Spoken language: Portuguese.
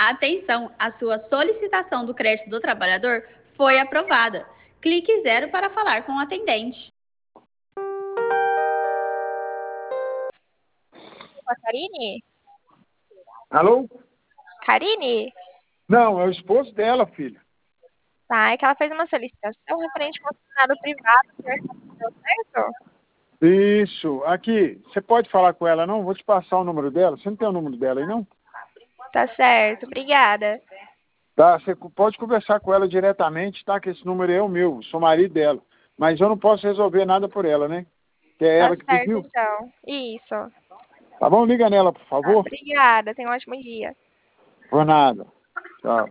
Atenção, a sua solicitação do crédito do trabalhador foi aprovada. Clique 0 para falar com o atendente. Karine? Alô? Karine? Não, é o esposo dela, filha. Tá, é que ela fez uma solicitação referente ao funcionário privado. Deu certo? Isso. Aqui, você pode falar com ela, não? Vou te passar o número dela. Você não tem o número dela aí, não? Tá certo, obrigada. Tá, você pode conversar com ela diretamente, tá? Que esse número é o meu, sou marido dela. Mas eu não posso resolver nada por ela, né? Que é Tá ela que certo, pediu. então. Isso. Tá bom? Liga nela, por Tá, favor. obrigada, tenha um ótimo dia. Por nada. Tchau.